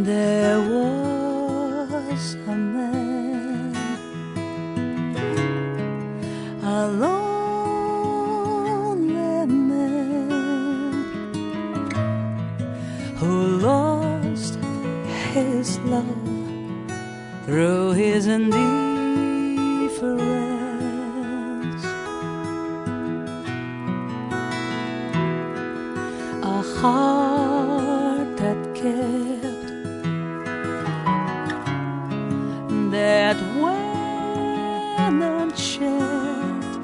There was a man, a lonely man, who lost his love through his indifference. A heart that kept, that went unchecked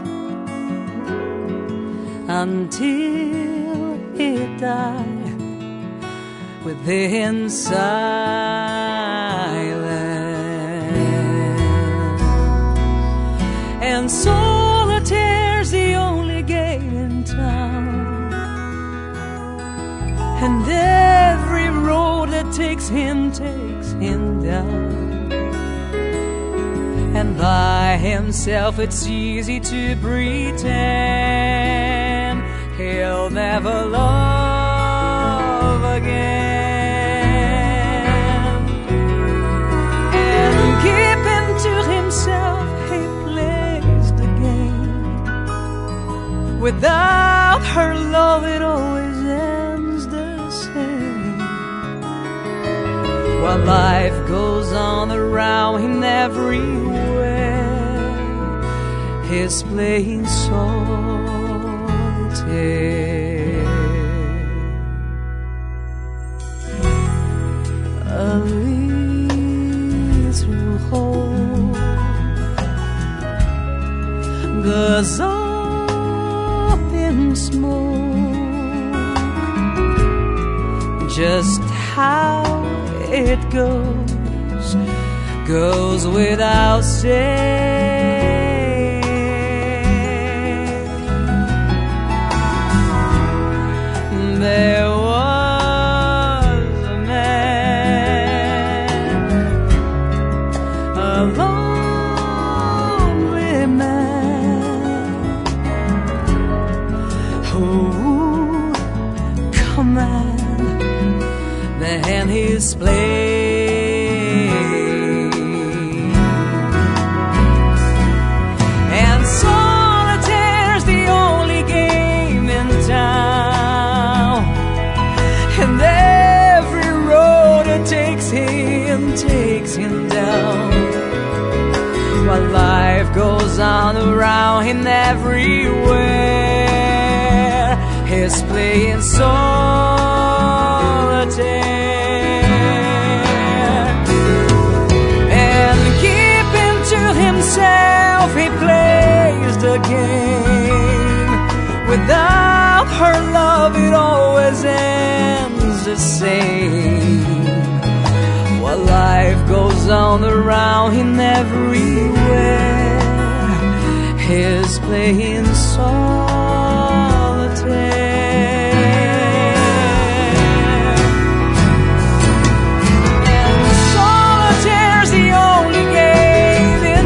until it died within silence. And solitaire's the only game in town, and every road that takes him down. And by himself it's easy to pretend he'll never love again. And keeping to himself, he plays the game. Without her love, it always ends the same. While life goes on around him everywhere, he's playing solitaire. A little hole goes up in smoke, just how it goes without saying. There was a man, a lonely man, who would command the hand he's playing. And solitaire's the only game in town, and every road it takes him down. While life goes on around him everywhere, he's playing solitaire. And keeping to himself, he plays the game. Without her love, it always ends the same. While life goes on around him everywhere, he's playing solitaire. And solitaire's the only game in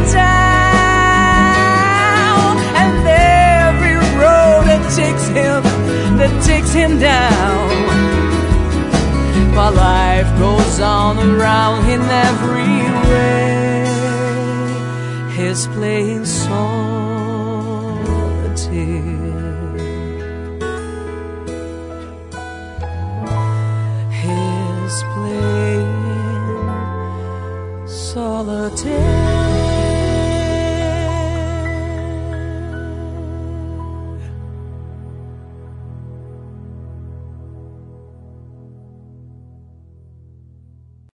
town, and every road that takes him down. While life goes on around him everywhere, he's playing solitaire. He's playing solitaire.